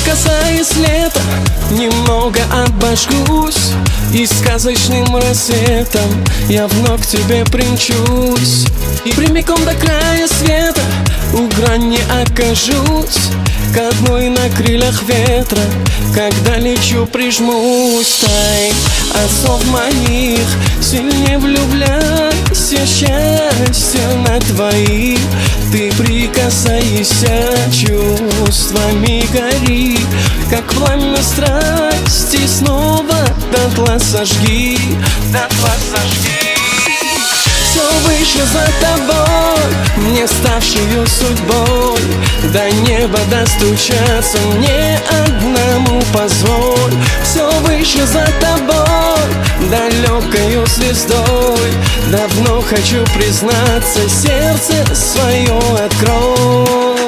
касаясь лета, немного обожгусь, и сказочным рассветом я вновь к тебе примчусь. И прямиком до края света у грани окажусь, к одной на крыльях ветра, когда лечу, прижмусь. Тай от слов моих сильнее влюбляйся, счастье на твоих. Ты прикасайся, чувствами гори, как пламя страсти снова дотла сожги, дотла сожги. Все выше за тобой, мне ставшую судьбой, до неба достучаться мне одному позволь. Все выше за тобой, далекою звездой, давно хочу признаться, сердце свое открой.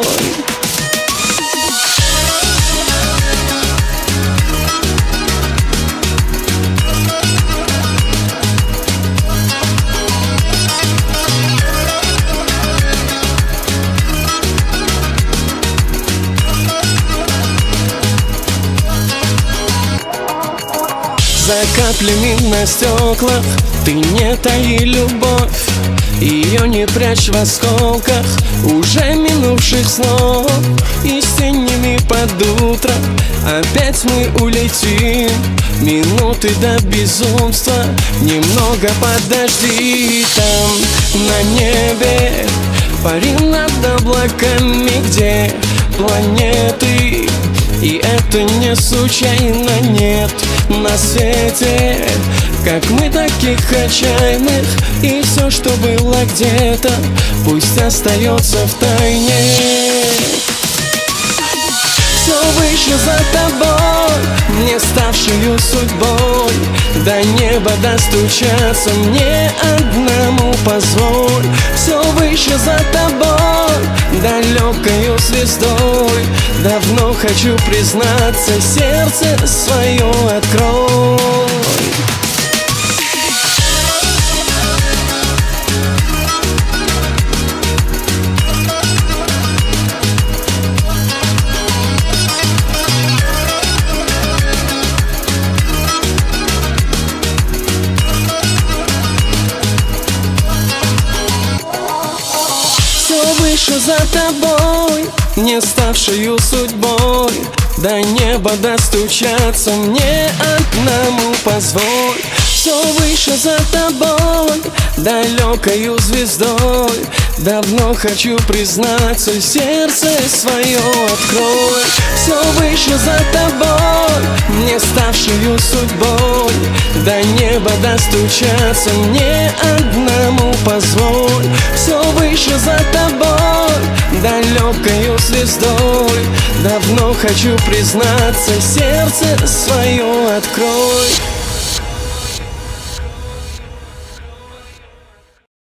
За каплями на стеклах ты не таи любовь, ее не прячь в осколках уже минувших снов. И с тенями под утро опять мы улетим, минуты до безумства, немного подожди. Там на небе парим над облаками, где планеты, и это не случайно, нет на свете, как мы, таких отчаянных. И все, что было где-то, пусть остается в тайне. Все выше за тобой, мне ставшую судьбой, до неба достучаться мне одному позволь. Все выше за тобой, далекою звездой, давно хочу признаться, сердце свое открой. Выше за тобой, не ставшую судьбой, до неба достучаться мне одному позволь. Все выше за тобой, далекою звездой, давно хочу признаться, сердце свое открой. Все выше за тобой, мне ставшую судьбой, до неба достучаться мне одному позволь. Все выше за тобой, далекою звездой, давно хочу признаться, сердце свое открой.